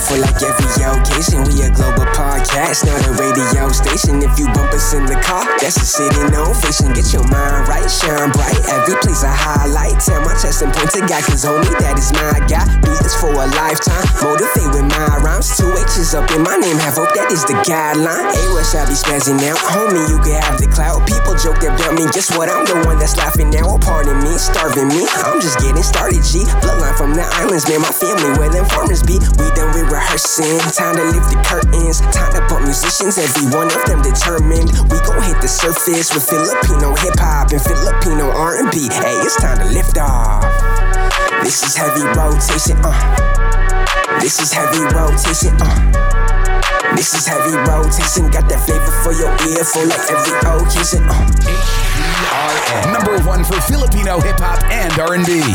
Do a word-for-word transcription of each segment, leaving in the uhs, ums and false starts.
for like every occasion. We a global podcast, not a radio station. If you bump us in the car, that's a city no facing. Get your mind right, shine bright. Every place a highlight. Tell my chest and point to God, cause homie, that is my guy. Do this for a lifetime. Motivate with my rhymes. Two H's up in my name. Have hope, that is the guideline. Hey, what shall be spazzing out? Homie, you can have the clout. People joke about me. Guess what? I'm the one that's laughing now. Oh, pardon me, starving me. I'm just getting started, G. Bloodline from the islands, man. My family where them farmers be. We done with rehearsing. Time to lift the curtains. Time to pump musicians. Every one of them determined. We gon' hit the surface with Filipino hip hop and Filipino R and B. Hey, it's time to lift off. This is heavy rotation, uh. This is heavy rotation, uh. This is heavy rotation. Got that flavor for your ear, for like every occasion, uh. H V R N, number one for Filipino hip hop and R and B.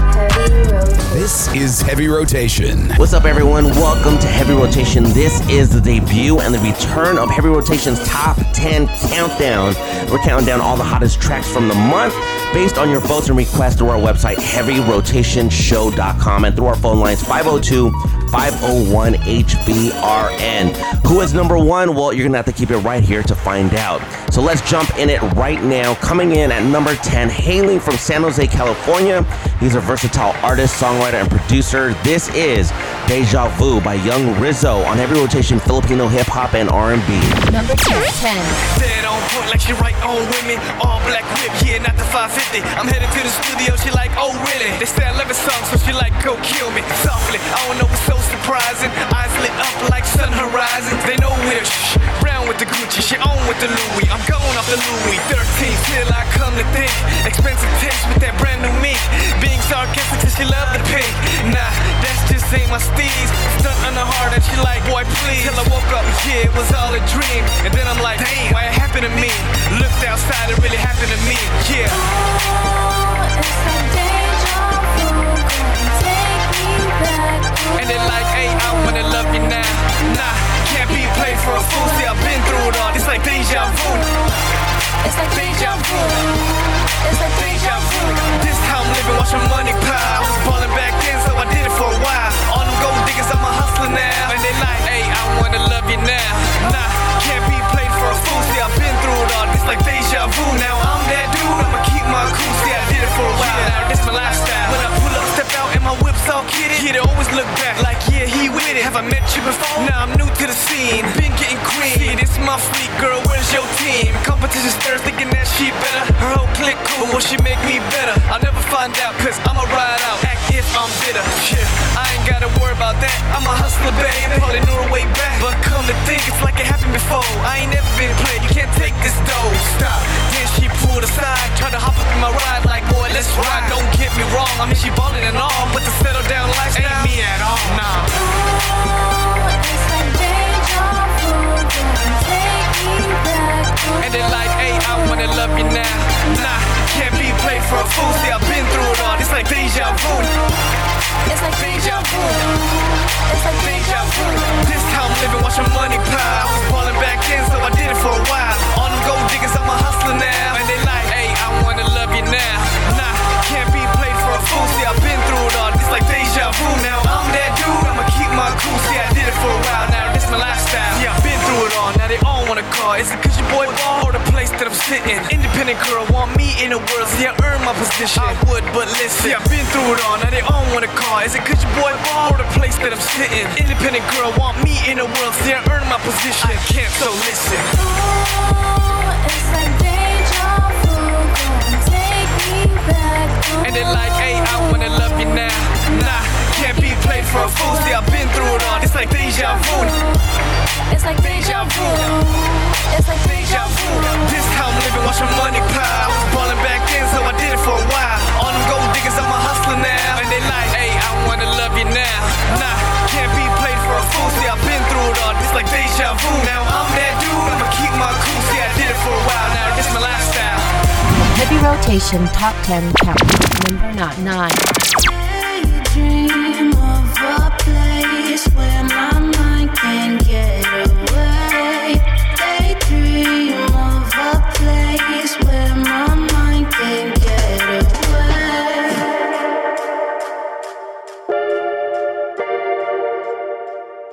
This is Heavy Rotation. What's up, everyone? Welcome to Heavy Rotation. This is the debut and the return of Heavy Rotation's Top ten Countdown. We're counting down all the hottest tracks from the month based on your votes and requests through our website, heavy rotation show dot com, and through our phone lines, five oh two, five oh one, H V R N. Who is number one? Well, you're going to have to keep it right here to find out. So let's jump in it right now. Coming in at number ten, hailing from San Jose, California. He's a versatile artist, songwriter, and producer. This is Deja Vu by Young Rizzo on Heavy Rotation Filipino Hip Hop and R and B. Number ten. Dead on point like she right on women. All black whip, yeah, not the five fifty. I'm headed to the studio, she like, oh really? They say I love a song, so she like, go kill me. Softly, I don't know what's so surprising. Eyes lit up like sun horizons. They know with her, shh, brown with the Gucci, she on with the Louis. I'm going off the Louis. thirteen till I come to think. Expensive taste with that brand new me. Being sarcastic till she love the pink. Nah, that's just ain't my steez. Stunt on the heart and she like, boy please. Till I woke up, yeah, it was all a dream. And then I'm like, damn, why it happened to me? Looked outside, it really happened to me, yeah. Oh, it's a deja vu, gonna take me back. And they like, hey, I wanna love you now. Nah, can't be played for a fool. See, I've been through it all. It's like deja vu. It's like deja vu. It's like deja vu. This how I'm living, watch my money pile. I was ballin' back then, so I did it for a while. All them gold diggers, I'm a hustler now. And they like, hey, I wanna love you now. Nah, can't be played for a fool. See, I've been through it all. It's like deja vu. Now I'm that dude, I'ma keep my cool. See, I did it for a while. Now this my lifestyle. When I pull up, step out, and my whip's all kitted. Yeah, they always look back like, yeah, he with it. Have I met you before? Nah, I'm new to the scene. Been getting cream. See, this my fleet, girl, where's your team? Competition stirs, thinking that she better. Her whole clique cool, but will she make me better? I'll never find out, cause I'ma ride out. Act if I'm bitter. Yeah, I ain't gotta worry about that. I'm a hustler, babe. Probably knew her way back. But come to think, it's like it happened before. I ain't never been played, you can't take this dough. Stop. Then she pulled aside, tried to hop up in my ride like, boy, let's ride. Don't get me wrong, I mean she ballin' and all, but the settle down lifestyle ain't me at all. Nah. Oh, it's like deja vu, gonna take me back. And they like, hey, I wanna love you now. Nah, can't be played for a fool. See, I've been through it all. It's like deja vu. It's like deja vu. It's like deja vu. This how I'm living, watch my money pile. I was ballin' back then, so I did it for a while. All them gold diggers, I'm a hustler now. And they like, hey, I wanna love you now. Nah, can't be played for a fool. See, I've been through it all. It's like deja vu. Now I'm that dude, I'ma keep my cool. See, I did it for a while. Now this my lifestyle. Yeah, I've been through it all. Now they all wanna call. Is it cause your boy ball or the place that I'm sitting? Independent girl want me in the world. See, I earned my position. I would, but listen. See, I've been through it all. Now they all wanna call. Is it cause your boy ball or the place that I'm sitting? Independent girl want me in the world. See, I earned my position. I can't, so listen. Oh, it's like deja vu, gonna take me back. And they like, hey, I wanna love you now. Nah, can't be played for a fool. See, I've been through it all. It's like deja vu. It's like deja vu. It's like deja vu. This how I'm living, watch my money pile. I was ballin' back then, so I did it for a while. All them gold diggers, I'm a hustler now. And they like, hey, I wanna love you now. Nah, can't be played for a fool. See, I've been through it all. It's like deja vu. Now I'm that dude, I'ma keep my cool. See, I did it for a while. Now this my lifestyle. Heavy Rotation Top ten Countdown. Number nine. Daydream of a place where my mind can get away. Daydream of a place where my mind can get away.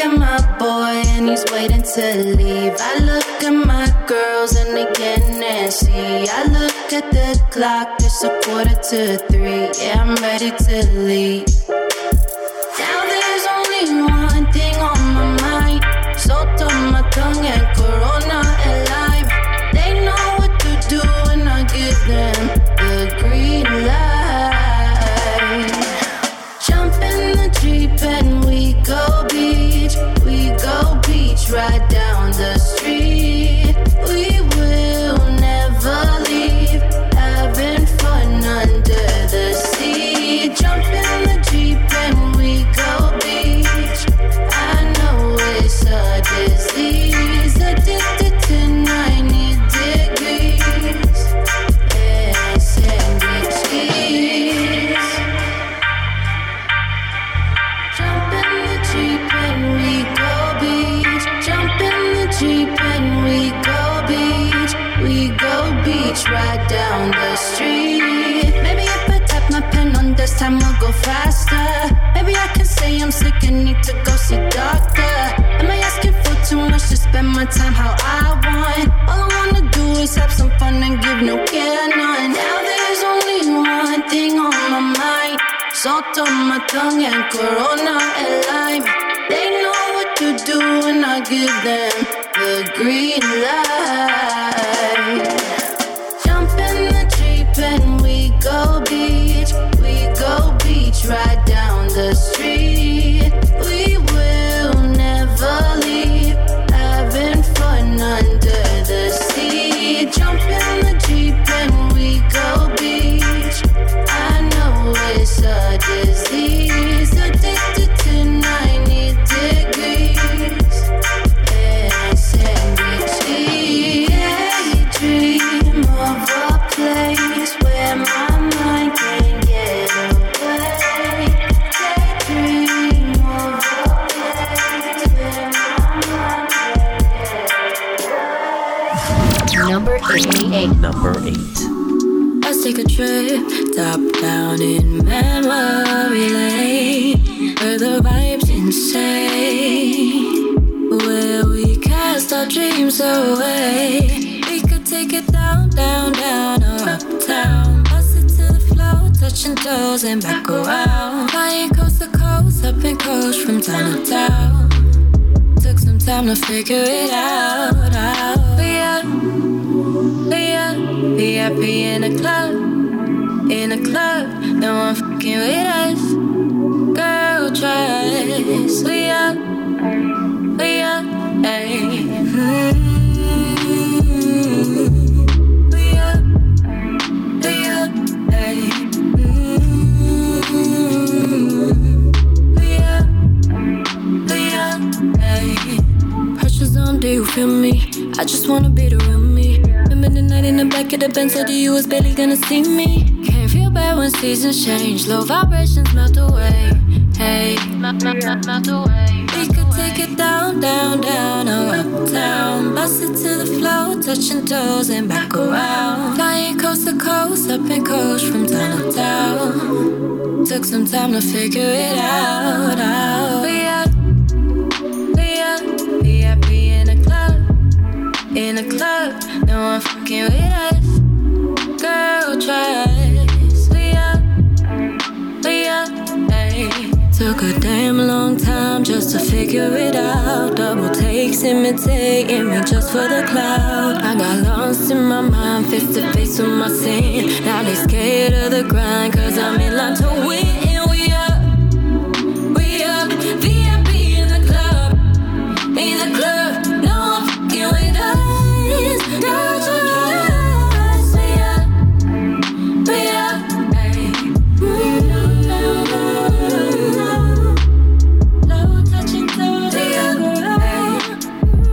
at my boy and he's waiting to leave. I look at my girls and they getting antsy. I look at the clock, it's a quarter to three. Yeah, I'm ready to leave. Now there's only one thing on my mind. Soto, my tongue, and Corona and lime. They know what to do and I give them the green light. Jump in the Jeep and we go beach. We go beach right down the street. We will never leave, having fun under the sea. Jump in the Jeep and we go beach. I know it's a disease, addicted to ninety degrees and sandwich cheese. Jump in the Jeep and we go beach. Jump in the Jeep and we go beach. We go beach right down the street. Maybe if I tap my pen on this time we'll go faster. Maybe I can say I'm sick and need to go see doctor. Am I asking for too much to spend my time how I want? All I wanna do is have some fun and give no care none. Now there's only one thing on my mind. Salt on my tongue and Corona and lime. They know what to do and I give them the green light. Jump in the Jeep and we go beach. We go beach right down the street. We will never leave, having fun under the sea. Jump in the Jeep and we go beach. I know it's a disease, addicted to ninety degrees and sandwich cheese. Daydream of a place where my mind can get away. Daydream of a place where my mind can get away. Number eight. Number eight. Let's take a trip, top down in memory lane, where the vibe's insane, where we cast our dreams away. We could take it down, down, down, or uptown. Bust it to the floor, touching toes and back around. Flying coast to coast, up and coast from town to town. Took some time to figure it out, out. We up, we up, V I P in the club, in the club. No one fucking with us. Girl, trust. We up, we up, ayy. Mm-hmm. We up, we up, ayy. Mm-hmm. We up, we up, ayy. Pressure's on, do you feel me? I just wanna be the real me. Remember the night in the back of the Benz, told you you was barely gonna see me. Can't feel bad when seasons change, low vibrations melt away. Hey, melt, melt, melt, melt away. We could take it down, down, down, or uptown. Bust it to the floor, touching toes and back around. Flying coast to coast, up and coast from town to town. Took some time to figure it out, out. We up, we up, V I P in the club, in the club. No one fucking with us. Girl, trust. We up, we up, ayy. Took a damn long time just to figure it out. Double takes imitating me just for the cloud. I got lost in my mind, face to face with my sin. Now they scared of the grind, cause I'm in line to win. And we up, we up, V I P in the club, in the club. No one fucking with us. Girl, trust. We up, we up, ayy. Mm-hmm. That's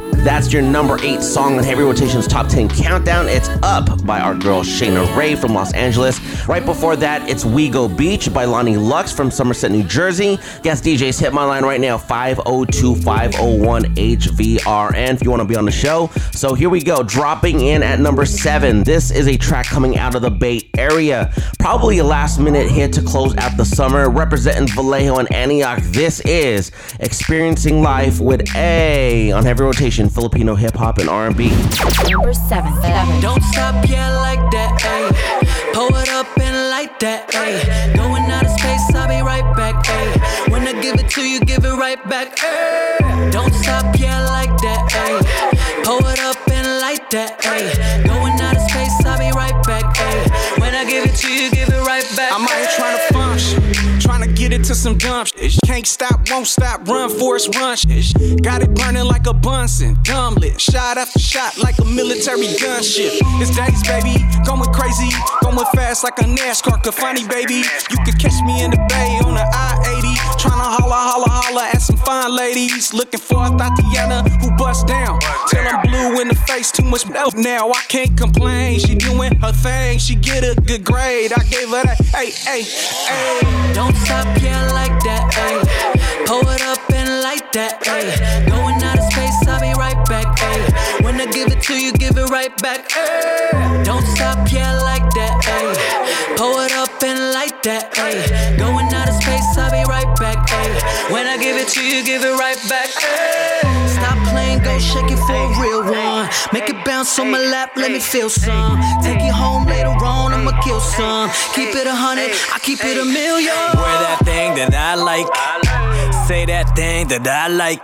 just your number eight song on Heavy Rotation's Top ten Countdown. It's Up by our girl Shayna Ray from Los Angeles. Right before that, it's We Go Beach by Lonnie Lux from Somerset, New Jersey. Guest D Js, hit my line right now, five oh two, five oh one, H V R N if you want to be on the show. So here we go, dropping in at number seven. This is a track coming out of the Bay Area. Probably a last minute hit to close out the summer. Representing Vallejo and Antioch, this is Experiencing Life with A on Heavy Rotation, Filipino hip hop and R and B. Number seven. seven. Don't stop, yeah, like that, ayy. Pull it up and light that, ayy. Going out of space, I'll be right back, ayy. When I give it to you, give it right back, ayy. Don't stop, yeah, like that, ayy. Pull it up and light that, ayy. Going out of space, I'll be right back, ayy. When I give it to you, give it right back. I'm out here trying to function, trying to get it to some dumb shit. Can't stop, won't stop, run for us, run shit. Got it burning like a Bunsen, dumb lit. Shot after shot like a military gunship. It's days, baby, going crazy, going fast like a NASCAR Cafani, baby. You could catch me in the Bay on the I eighty, trying to holla, holla, holla at some fine ladies. Looking for a Tatiana who bust down till I'm blue in the face. Too much milk now, I can't complain. She doing her thing, she get a good grade. I gave her that, hey, hey, hey. Don't stop, yeah, like that, ayy. Pull it up and light that, ayy. Going out of space, I'll be right back, ayy. When I give it to you, give it right back, ayy. Don't stop, yeah, like that, ayy. Pull it up and light that, ayy. Going out of space, I'll be right back, ayy. When I give it to you, give it right back, ayy. Stop playing, go shake it for a real one. Make it bounce on my lap, let me feel some. Take it home later on, I'ma kill some. Keep it a hundred, I keep it a million. Wear that thing that I like. Say that thing that I like.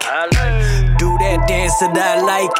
Do that dance that I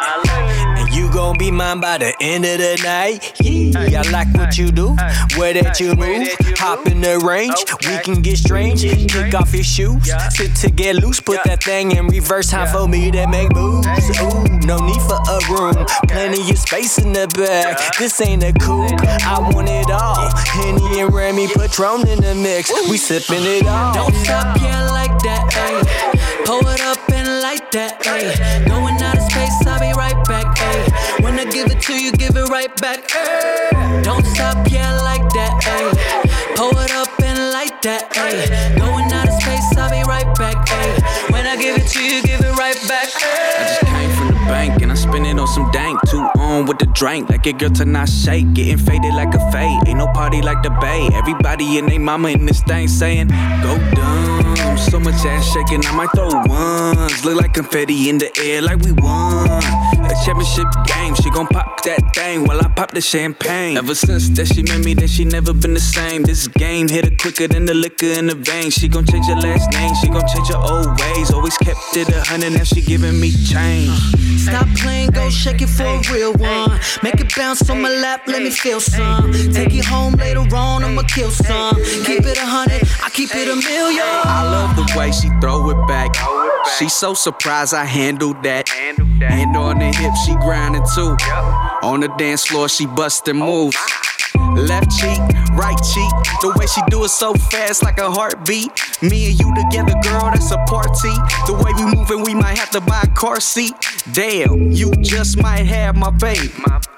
like. And you gon' be mine by the end of the night. Yeah, I like what you do. Where that you move. Hop in the range. We can get strange. Kick off your shoes. Sit to get loose. Put that thing in reverse. Time for me to make moves. Ooh, no need for a room. Plenty of space in the back. This ain't a coupe. I want it all. Henny and Remy, Patron in the mix. We sippin' it all. Don't stop, yeah, like that, ayy. Pull it up and light that, ayy. Going out of space, I'll be right back, ayy. When I give it to you, give it right back, ayy. Don't stop, yeah, like that, ayy. Pull it up and light that, ayy. Going out of space, I'll be right back, ayy. When I give it to you, give it right back, ayy. I just came from the bank and I spend it on some dank. Too on with the drink, like a girl to not shake. Getting faded like a fade, ain't no party like the Bay. Everybody and they mama in this thing saying, go dumb. So much ass shaking, I might throw ones. Look like confetti in the air like we won a championship game. She gon' pop that thing while I pop the champagne. Ever since that she met me, then she never been the same. This game hit her quicker than the liquor in the vein. She gon' change her last name, she gon' change her old ways. Always kept it a hundred, now she giving me change. Stop playing, go shake it for a real one. Make it bounce on my lap, let me feel some. Take it home later on, I'ma kill some. Keep it a hundred, I keep it a million. I love the way she throw it back. She so surprised I handled that. Hand on the hip, she grinding too. On the dance floor, she bustin' moves. Left cheek, right cheek. The way she do it so fast like a heartbeat. Me and you together, girl, that's a party. The way we moving, we might have to buy a car seat. Damn, you just might have my baby.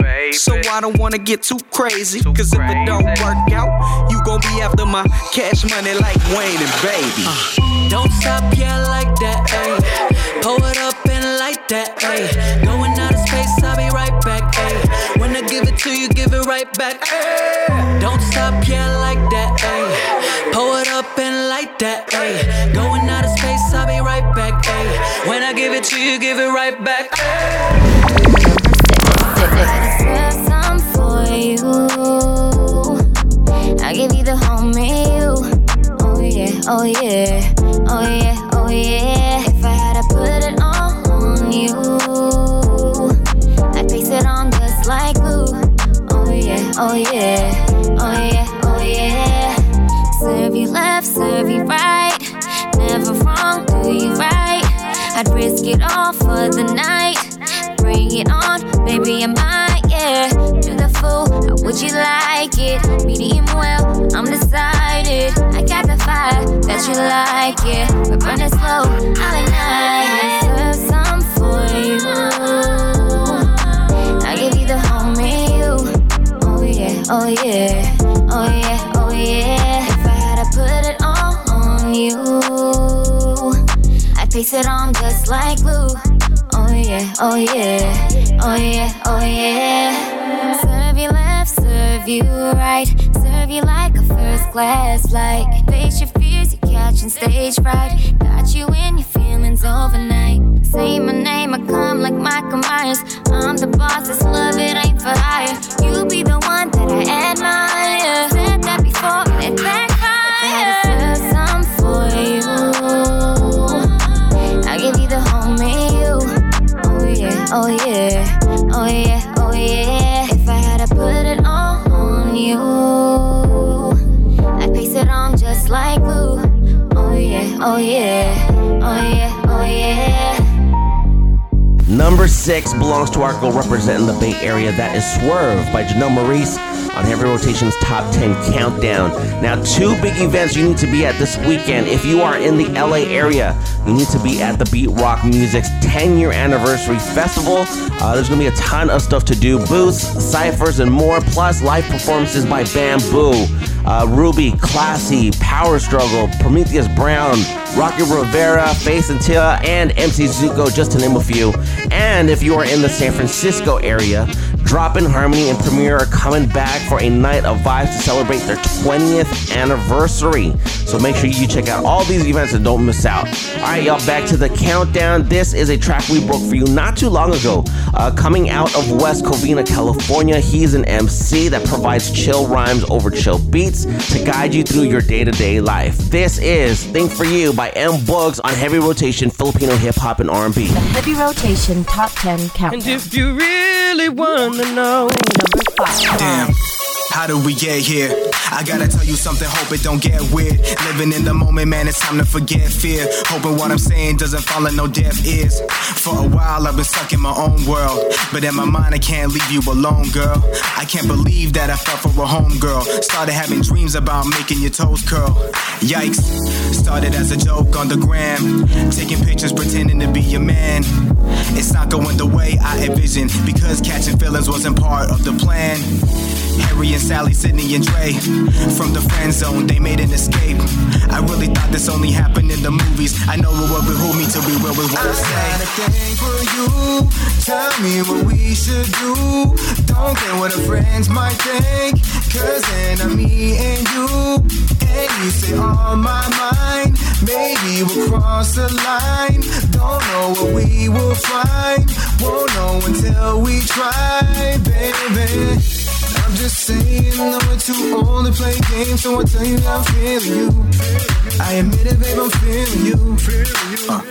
So I don't wanna get too crazy. Cause if it don't work out, you gon' be after my cash money like Wayne and Baby. uh, Don't stop, yeah, like that, ayy. Pull it up and light that, ayy. Going out of space, I'll be right back, ayy. When I give it to you, give it right back, ayy. Don't stop, yeah, like that, ayy. Pull it up and light that, ayy. Going out of space, I'll be right back, ayy. When I give it to you, give it right back, ayy. I swear some for you. I give you the whole meal. Oh yeah, oh yeah, oh yeah, oh yeah. If I had to put it on you, I'd place it on just like glue. Oh yeah, oh yeah, oh yeah, oh yeah. Serve you left, serve you right. Never wrong, do you right. I'd risk it all for the night. Bring it on, baby, I might, yeah. Do the fool, how would you like it? Medium well, I'm decided. I got the fire that you like, yeah. We're burning slow, all night. Serve some for you. oh yeah, oh yeah, oh yeah. If I had to put it all on you, I'd paste it on just like glue. Oh yeah, oh yeah, oh yeah, oh yeah. Serve you left, serve you right, serve you like a first class flight. Face your fears, you're catching stage fright. Got you in your feelings overnight. Say my name, I come like Michael Myers. I'm the boss, this love, it ain't for hire. You be the one that I admire. Said that before, it backfired. If I had to serve some for you, I'll give you the homie you. Oh yeah, oh yeah, oh yeah, oh yeah. If I had to put it all on you, I'd paste it on just like glue. Oh yeah, oh yeah, oh yeah, oh yeah. Number six belongs to our girl representing the Bay Area. That is Swerve by Janelle Maurice on Heavy Rotation's Top ten Countdown. Now, two big events you need to be at this weekend. If you are in the L A area, you need to be at the Beat Rock Music's ten-year anniversary festival. Uh, there's going to be a ton of stuff to do. Booths, ciphers, and more, plus live performances by Bamboo, uh, Ruby, Classy, Power Struggle, Prometheus Brown, Rocky Rivera, Face and Tia, and M C Zuko, just to name a few. And if you are in the San Francisco area, Drop in Harmony and Premiere are coming back for a night of vibes to celebrate their twentieth anniversary. So make sure you check out all these events and don't miss out. All right, y'all, back to the countdown. This is a track we broke for you not too long ago. Uh, coming out of West Covina, California, he's an M C that provides chill rhymes over chill beats to guide you through your day-to-day life. This is Think For You by M. Boogs on Heavy Rotation, Filipino hip-hop and R and B. The Heavy Rotation Top ten Countdown. And if you really want to know, number five. Damn. How did we get here? I gotta tell you something, hope it don't get weird. Living in the moment, man, it's time to forget fear. Hoping what I'm saying doesn't fall on no deaf ears. For a while, I've been stuck in my own world, but in my mind, I can't leave you alone, girl. I can't believe that I fell for a homegirl. Started having dreams about making your toes curl. Yikes. Started as a joke on the gram, taking pictures, pretending to be your man. It's not going the way I envisioned, because catching feelings wasn't part of the plan. Harry and Sally, Sydney and Dre, from the friend zone, they made an escape. I really thought this only happened in the movies. I know it would behoove me to be real with what I say. I got a thing for you, tell me what we should do. Don't care what our friends might think, cause then I'm me and you. And you say on my mind, maybe we'll cross the line. Don't know what we will find, won't know until we try, baby. I'm just saying that we're too old to play games, so I tell you I'm feeling you. I admit it, babe, I'm feeling you. Uh.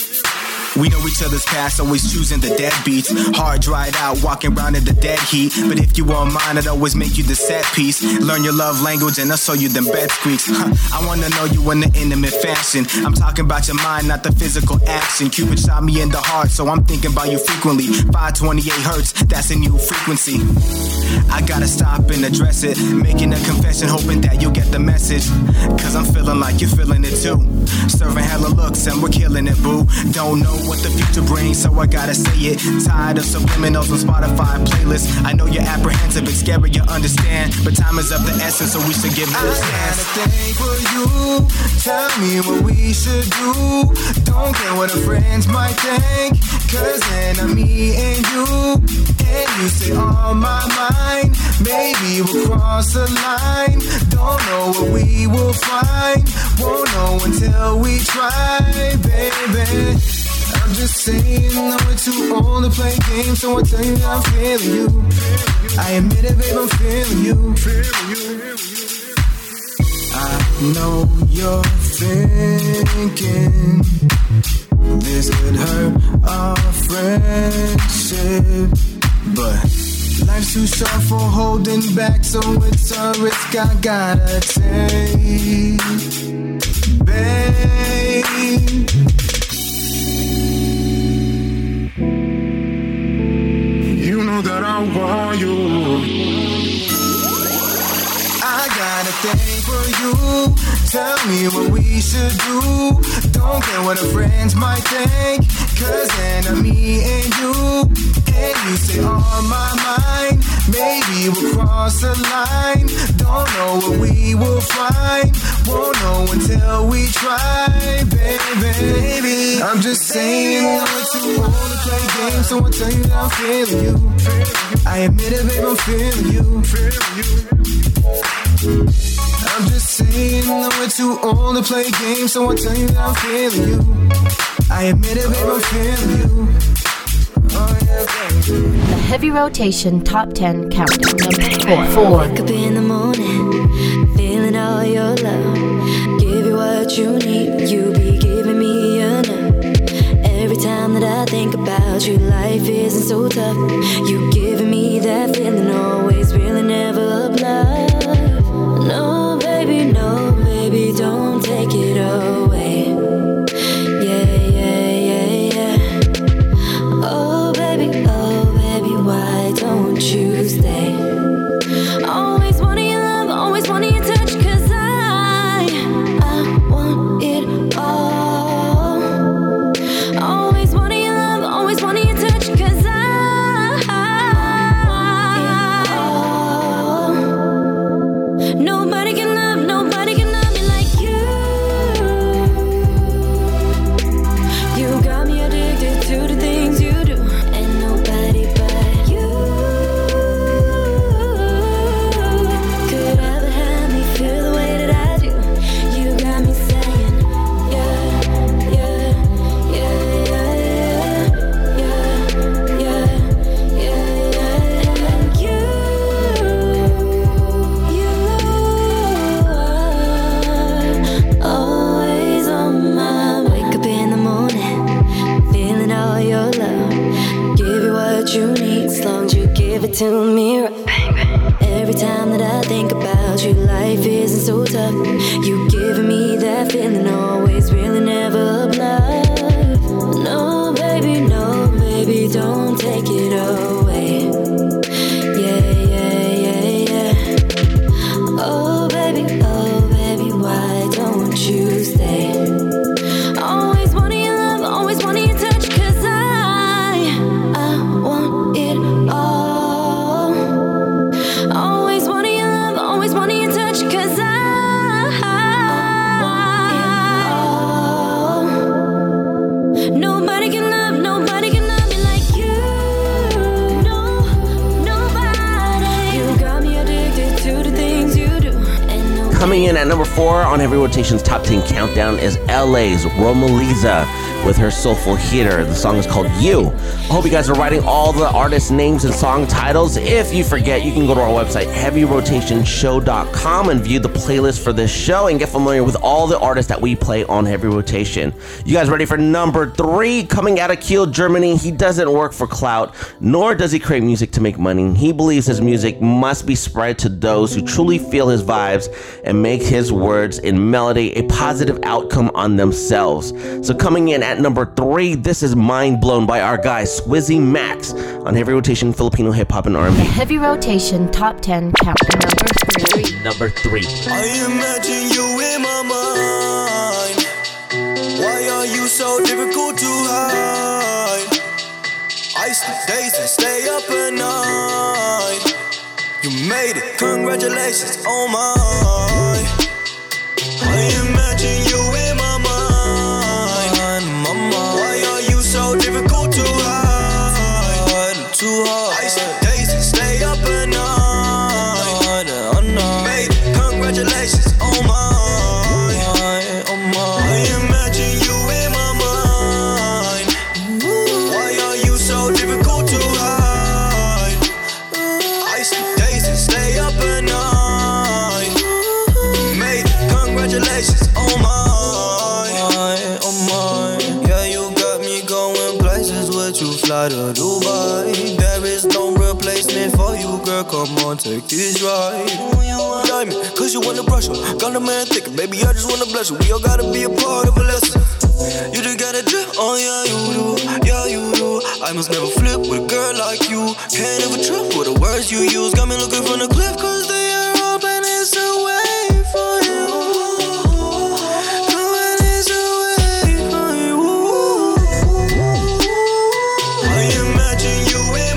We know each other's past, always choosing the deadbeats. Hard dried out, walking around in the dead heat. But if you were mine, I'd always make you the set piece. Learn your love language and I'll show you them bed squeaks. Huh. I wanna know you in the intimate fashion. I'm talking about your mind, not the physical action. Cupid shot me in the heart, so I'm thinking about you frequently. five twenty-eight hertz, that's a new frequency. I gotta stop and address it, making a confession, hoping that you'll get the message. Cause I'm feeling like you're feeling it too. Serving hella looks and we're killing it, boo. Don't know what the future brings, so I gotta say it. Tired of subliminals on Spotify playlists. I know you're apprehensive, it's scary, you understand, but time is of the essence, so we should give it a chance. I got a thing for you, tell me what we should do. Don't care what our friends might think, cause then I'm me and you. And you say on my mind, maybe we'll cross the line. Don't know what we will find, won't know until we try, baby. I'm just saying that we're too old to play games, so I tell you I'm feeling you. I admit it, babe, I'm feeling you. I know you're thinking this could hurt our friendship, but life's too short for holding back, so it's a risk I gotta take, babe. You know that I want you. I got a thing for you. Tell me what we should do. Don't care what our friends might think, cause then I'm me and you. And you say on my mind, maybe we'll cross the line. Don't know what we will find, won't know until we try, baby. I'm just saying I'm too old to play games, so I'll tell you that I'm feeling you. I admit it, babe, I'm feeling you. I'm just saying that we're too old to play games, so I'll tell you that I'm feeling you. I admit it, babe, I'm feeling you. Oh yeah, baby. The Heavy Rotation Top ten Countdown. Number four. Wake up in the morning, feeling all your love. Give you what you need, you be giving me enough. Every time that I think about you, life isn't so tough. You giving me that feeling, always, really, never of love. No, baby, no, baby, don't take it away. Yeah, yeah, yeah, yeah. Oh, baby, oh, baby, why don't you stay? Always wanting your love, always wanting your touch, 'cause I, I want it all. Always wanting your love, always wanting your touch, 'cause I, I want it all. Nobody can love, nobody can love me like you. You got me addicted to the things you do, and nobody but you could ever have me feel the way that I do. You got me saying, yeah, yeah, yeah, yeah, yeah, yeah, yeah, yeah. And you, you are always on my mind. Wake up in the morning, feeling all your love. Give you what you need, as long as you give it to me right, baby. Every time that I think about you, life isn't so tough. You giving me that feeling, always, really, never of love. No, baby, no, baby, don't take it away. Yeah, yeah, yeah, yeah. Oh, baby, oh, baby, why don't you stay? Always wanting your love, always wanting your touch, 'cause I, I want it all. Always wanting your love, always wanting your touch, 'cause I, I want it all. Nobody can love, nobody can love me like you. No, nobody. You got me addicted to the things you do, and nobody. Coming in at number four on Heavy Rotation's Top ten Countdown is L A's Romaliza with her soulful hitter. The song is called You. I hope you guys are writing all the artist names and song titles. If you forget, you can go to our website, heavy rotation show dot com, and view the playlist for this show and get familiar with all the artists that we play on Heavy Rotation. You guys ready for number three? Coming out of Kiel, Germany, he doesn't work for clout, nor does he create music to make money. He believes his music must be spread to those who truly feel his vibes and make his words in melody a positive outcome on themselves. So coming in at number three, this is Mind Blown by our guy Squizzy Max on Heavy Rotation Filipino Hip Hop and R and The B. Heavy Rotation Top ten Countdown. Number three. Number three. I imagine you in my mind. Why are you so difficult to hide? I sleep days and stay up at night. You made it, congratulations, oh my. I imagine you in my mind, mama. Why are you so difficult to hide? Too hard. I sleep days and stay up at night. Made it, congratulations, oh my, oh my. I imagine you in my mind. Why are you so difficult to hide? I sleep days and stay up at night. Made it, congratulations, oh my, oh my. Yeah, you got me going places with you, fly to Dubai. There is no replacement for you, girl, come on, take this ride. Diamond, cause you wanna brush her, got a man thinking, baby, I just wanna bless you. We all gotta be a part of a lesson. You just gotta drip, oh yeah, you do, yeah, you do. I must never flip with a girl like you. Can't ever trip with the words you use. Got me looking from the cliff, cause they are open, it's a way for you. Going it's a way for you. I imagine you in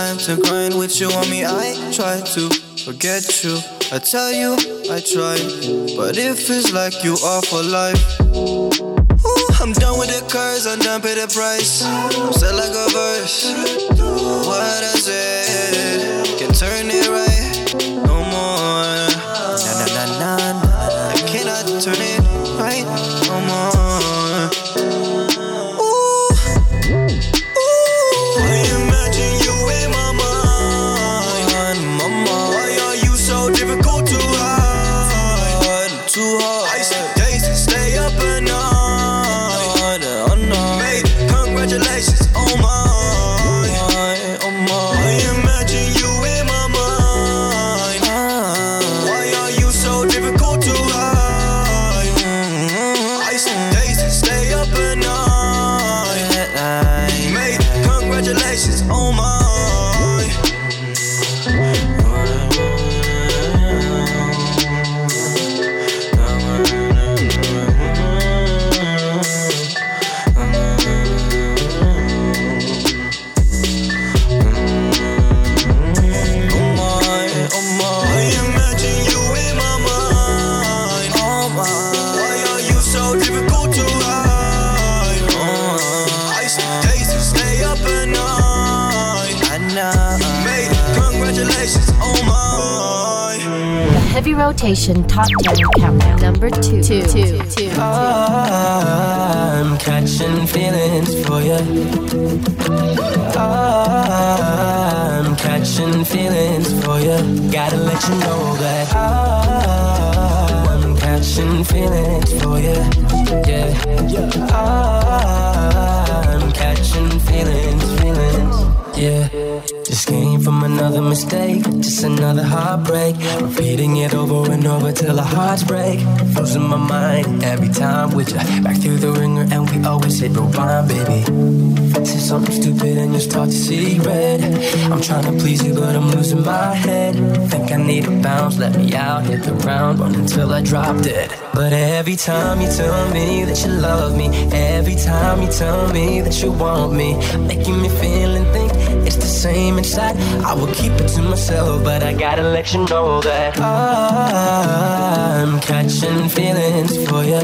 time to grind with you on me. I try to forget you. I tell you I try, but it feels like you are for life. Ooh, I'm done with the cars, I'm done pay the price. Said like a verse. What I said can turn it right. No more. Na na na na na. I cannot turn it right. No more. Ooh, ooh. I imagine you in my mind, mama. Why are you so difficult to hide? Too hard. I spend days and stay up at night. Congratulations, oh my, oh my. I imagine you in my mind. Why are you so difficult to hide? I spend days and stay up at night. Mate, congratulations, oh my. Heavy Rotation Top ten Countdown. Number two. two, two, two. I'm catching feelings for you. I'm catching feelings for you. Gotta let you know that I'm catching feelings for you. Yeah, I'm catching feelings, feelings. Yeah. Just came from another mistake, just another heartbreak. Repeating it over and over till our hearts break. Losing my mind every time with you. Back through the ringer and we always hit rewind, baby. Say something stupid and you start to see red. I'm trying to please you but I'm losing my head. Think I need a bounce, let me out, hit the ground, run until I drop dead. But every time you tell me that you love me, every time you tell me that you want me, making me feel and think it's the same inside. I will keep it to myself, but I gotta let you know that I'm catching feelings for you.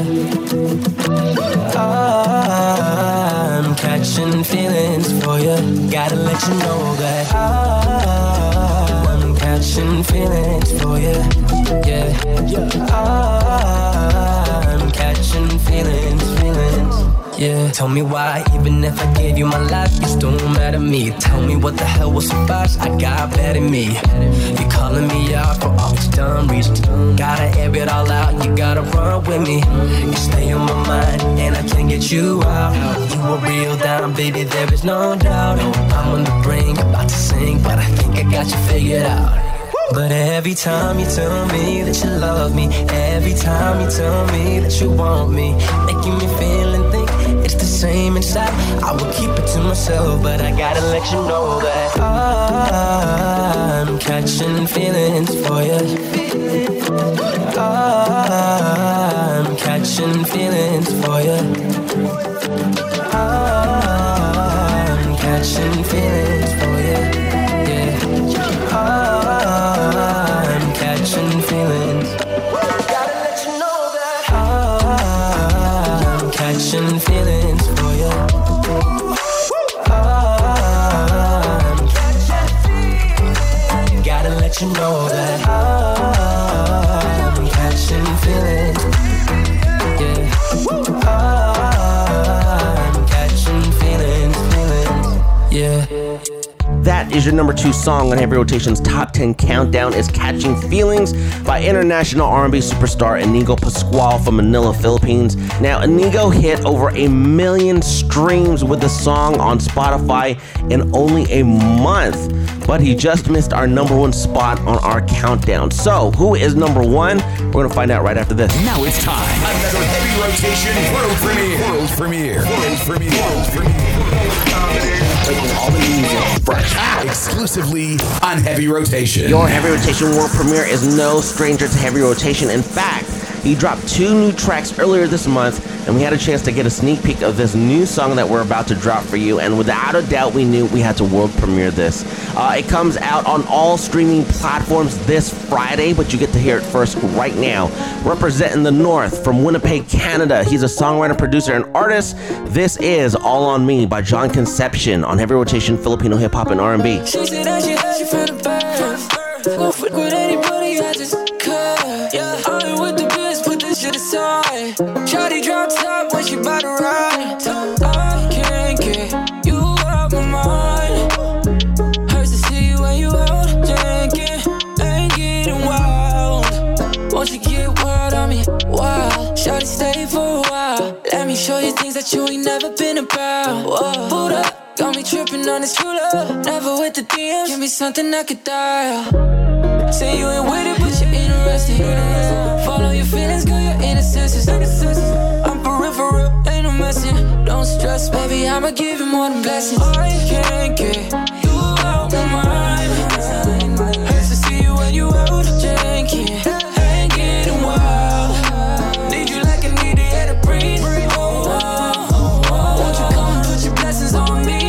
I'm catching feelings for you. Gotta let you know that I'm catching feelings for you. Yeah, I'm catching feelings, feelings. Yeah, tell me why, even if I gave you my life, you still don't matter to me. Tell me what the hell was so fast, I got better than me. You calling me out for all these dumb reasons. Gotta air it all out, you gotta run with me. You stay on my mind, and I can't get you out. You a real dime, baby, there is no doubt. I'm on the brink, about to sing, but I think I got you figured out. But every time you tell me that you love me, every time you tell me that you want me, making me feel and think it's the same inside. I will keep it to myself, but I gotta let you know that I'm catching feelings for you. I'm catching feelings for you. I'm catching feelings for you. I'm catching feelings. Gotta let you know that I'm catching feelings for you. I'm catching feelings. Gotta let you know that I'm catching feelings. Yeah, I'm catching feelings, feelings. Yeah. That is your number two song on Heavy Rotation's Top ten Countdown is Catching Feelings by international R and B superstar Inigo Pascual from Manila, Philippines. Now, Inigo hit over a million streams with the song on Spotify in only a month, but he just missed our number one spot on our countdown. So, who is number one? We're going to find out right after this. Now it's time. Another Heavy Rotation World Premiere. World Premiere. World Premiere. World Premiere. Taking all the music fresh. Exclusively on Heavy Rotation. Your Heavy Rotation World Premiere is no stranger to Heavy Rotation. In fact, He dropped two new tracks earlier this month, and we had a chance to get a sneak peek of this new song that we're about to drop for you, and without a doubt, we knew we had to world premiere this. Uh, it comes out on all streaming platforms this Friday, but you get to hear it first right now. Representing the North from Winnipeg, Canada, he's a songwriter, producer, and artist. This is All On Me by John Concepcion on Heavy Rotation Filipino Hip Hop and R and B. She said that she had you from the birth. Go fuck with anybody, I just cut. Yeah, I ain't with the biz, put this shit aside. Shawty drop top when she bout to ride. I can't get you out my mind. Hurts to see you when you out drinking. Ain't getting wild. Won't you get wild on me? Wild. Shawty stay for a while. Let me show you things that you ain't never been about. Whoa. Hold up. Got me tripping on this true love. Never with the D Ms. Give me something I could dial. Say you ain't with it, but you're interested. Follow your feelings, girl, your innocence. I'm peripheral, ain't no messing. Don't stress, baby, I'ma give you more than blessings. I can't get you out my mind. Hurts to see you when you out drinking. Ain't getting wild. Need you like I need the air to breathe. Oh, oh, oh, oh. Won't you come and put your blessings on me?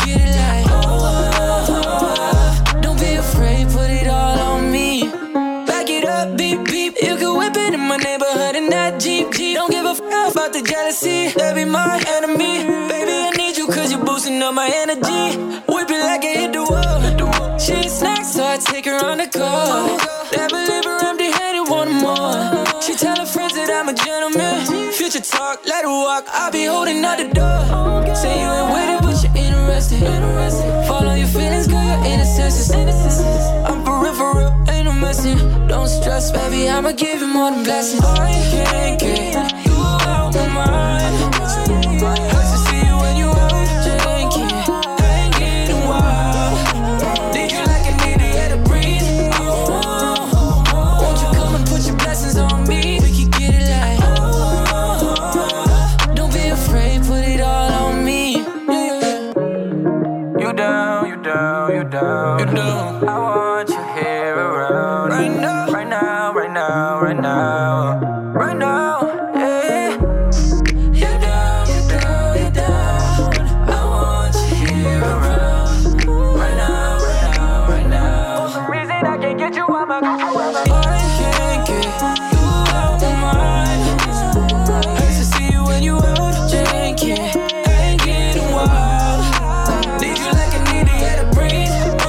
My neighborhood in that Jeep, Jeep. Don't give a f about the jealousy. They be my enemy. Baby, I need you cause you're boosting up my energy. Whip it like I hit the wall. She ain't snack, so I take her on the go. Never leave her empty handed, want more. She tell her friends that I'm a gentleman. Future talk, let her walk. I'll be holding out the door. Say you ain't with it, but you're interested. Follow your feelings, girl, your innocence. I'm peripheral, ain't no messing. Don't stress, baby, I'ma give you more than blessings. I can't get you out my mind. Hurts to see you when you out drinking. Ain't getting wild. Need you like I need the air to breathe. Oh, oh, oh, oh. Won't you come and put your blessings on me? We can get it like oh, oh, oh. Don't be afraid, put it all on me. Yeah. You down, you down, you down, you down. I want you here around right now. Right now, right now, right now, right now, yeah. You're down, you're down, you're down. I want you here around. Right now, right now, right now. Reason I can't get you out my I can't get you out my mind. Hurts to see you when you out drinking. Ain't getting wild. Need you like I need the air to breathe.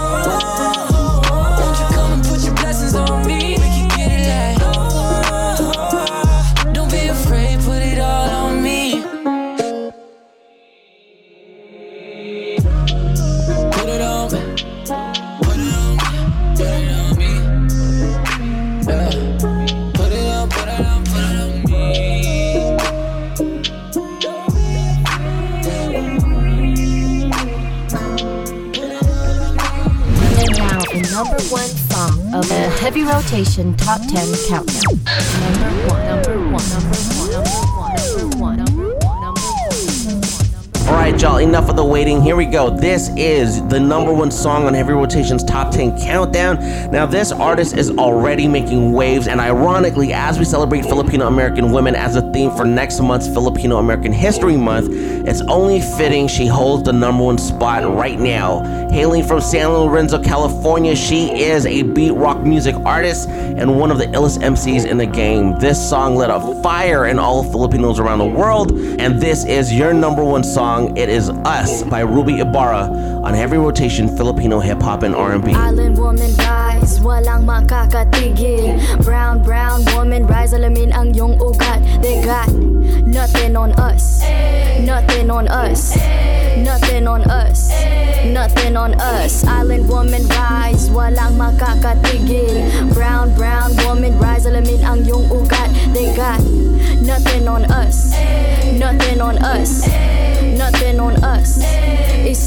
Won't you come and put your blessings on me? Number one song of the Heavy Rotation Top ten Countdown. Number one, number one, number one, number one, number one, number one, number one. Alright, y'all, enough of the waiting. Here we go. This is the number one song on Heavy Rotation's Top ten Countdown. Now, this artist is already making waves, and ironically, as we celebrate Filipino American women as a theme for next month's Filipino American History Month, it's only fitting she holds the number one spot right now. Hailing from San Lorenzo, California, she is a beat rock music artist and one of the illest M Cs in the game. This song lit a fire in all Filipinos around the world, and this is your number one song. It is Us by Ruby Ibarra on Heavy Rotation Filipino Hip Hop and R and B. Island woman rise, walang makakatigil. Brown, brown woman rise, alamin ang iyong ugat. They got nothing on us, nothing on us, nothing on us, nothing on us. Island woman rise, walang makakatigil. Brown, brown woman rise, alamin ang iyong ugat. They got nothing on us, nothing on us, nothing on us. Isang bagsak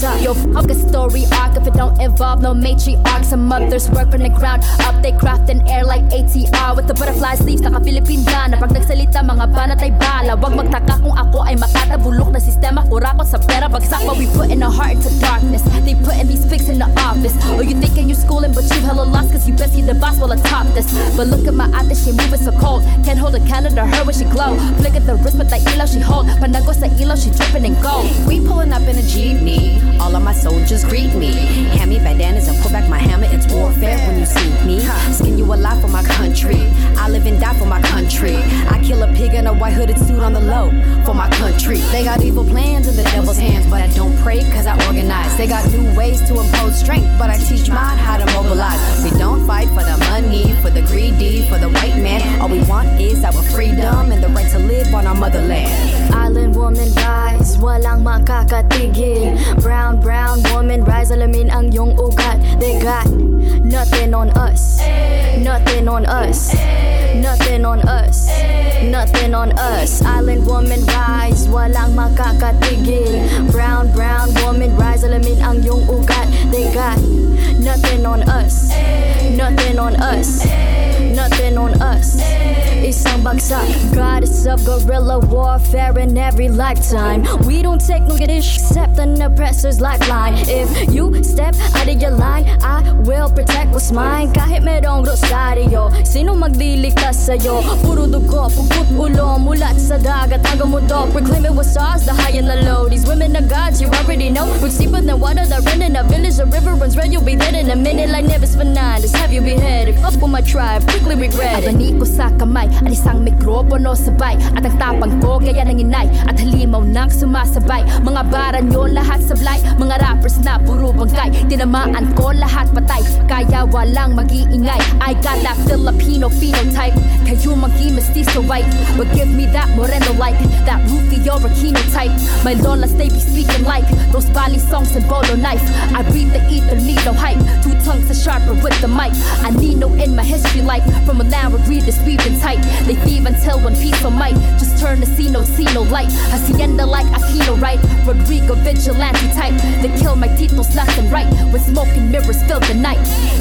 bagsak. Yo, fuck a story arc if it don't involve no matriarch. Some mothers work from the ground up, they craft an air like A T R. With the butterfly sleeves, naka-Philippine na pag nagsalita, mga banat ay bala. Wag magtaka kung ako ay makatabulok na sistema. Kurakot sa pera, bagsak. But we put in our heart into darkness. They putting these pigs in the office. Or you thinking you schooling, but you hella lost, cause you best see the boss while I top this. But look at my ate, she moving so cold. Can't hold a candle to her when she glow. Flick at the wrist, but that ilaw she hold. Panago sa ilaw, she dripping in gold. We pulling up in a jeepney. All of my soldiers greet me. Hand me bandanas and pull back my hammer. It's warfare when you see me. Skin you alive for my country. I live and die for my country. I kill a pig in a white hooded suit on the low for my country. They got evil plans in the devil's hands, but I don't pray cause I organize. They got new ways to impose strength, but I teach mine how to mobilize. We don't fight for the money, for the greedy, for the white man. All we want is our freedom and the right to live on our motherland. Island woman rise, walang makakatigil. Brown, brown woman rise, alamin ang iyong ugat. They got nothing on us, nothing on us, nothing on us, nothing on us. Island woman rise, walang makakatigil. Brown, brown woman rise, alamin ang iyong ugat. They got nothing on us, nothing on us, nothing on us. Isang bagsak, goddess of guerrilla warfare in every lifetime. We don't take no dish except an oppressor's lifeline. If you step out of your line, I will protect what's mine. Kahit merong rosaryo, sino magliligtas sa'yo? Puro dugo, pugot ulo, mulat sa dagat hanggang mundo. Proclaim it was ours, the high and the low. These women are gods, you already know. Roots deeper than water that run in a village. A river runs red, you'll be dead in a minute. Like Nevis Fernandez, have you beheaded? Fuck with my tribe, quickly regret it. Abani ko sa kamay, at isang mikropono sabay. At ang tapang ko, gaya ng inay. At halimaw nang sumasabay. Mga baran nyo, lahat sablay. Mga rappers na puro bangkay. Tinamaan ko, lahat patay. Kaya walang mag-iingay. I got that Filipino phenotype. Kayo magi-mestizo white. But give me that moreno like that Rufio Aquino type. My lolas, they be speaking like those Bali songs and bolo knife. I breathe the ether, need no hype. Two tongues are sharper with the mic. I need no in my history like from a land where greed is weaving tight. They thieve until one piece of might just turn to see no, see no light. Hacienda like Aquino, right? Rodrigo vigilante type. They kill my titos left and right when smoking mirrors fill the night.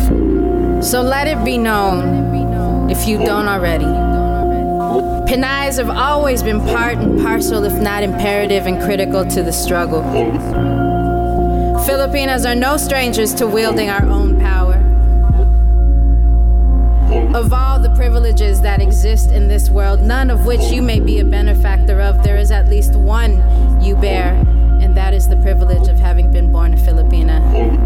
So let it be known, if you don't already, Pinayas have always been part and parcel, if not imperative and critical to the struggle. Filipinas are no strangers to wielding our own power. Of all the privileges that exist in this world, none of which you may be a benefactor of, there is at least one you bear, and that is the privilege of having been born a Filipina.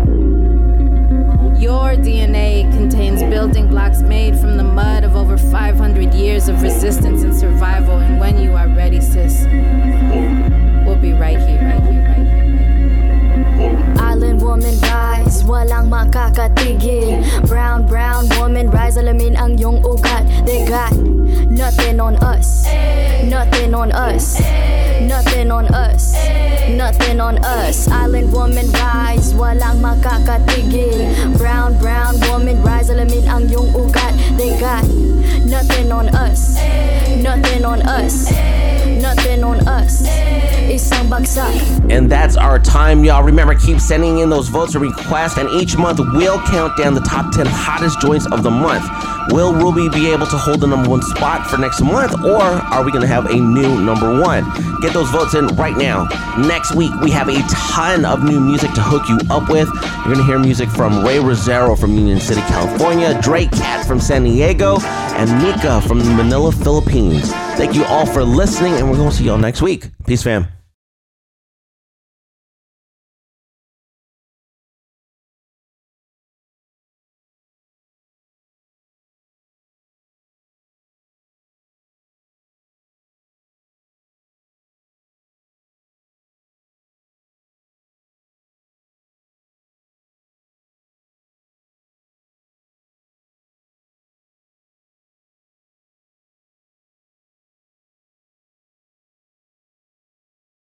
Your D N A contains building blocks made from the mud of over five hundred years of resistance and survival, and when you are ready, sis, we'll be right here, right here, right here, right here. Island woman rise, walang makakatigil. Brown, brown woman rise, alamin ang iyong ugat. They got nothing on us, nothing on us, nothing on us, nothing on us. Island woman rise, walang makakatigil. Brown, brown woman rise, alamin ang iyong ugat. They got nothing on us, nothing on us, nothing on us. Isang bagsak. And that's our time, y'all. Remember, keep sending in those votes or requests, and each month we'll count down the top ten hottest joints of the month. Will Ruby be able to hold the number one spot for next month, or are we going to have a new number one? Get those votes in right now. Next week, we have a ton of new music to hook you up with. You're going to hear music from Ray Rosero from Union City, California, Drake Cat from San Diego, and Mika from Manila, Philippines. Thank you all for listening, and we're going to see y'all next week. Peace, fam.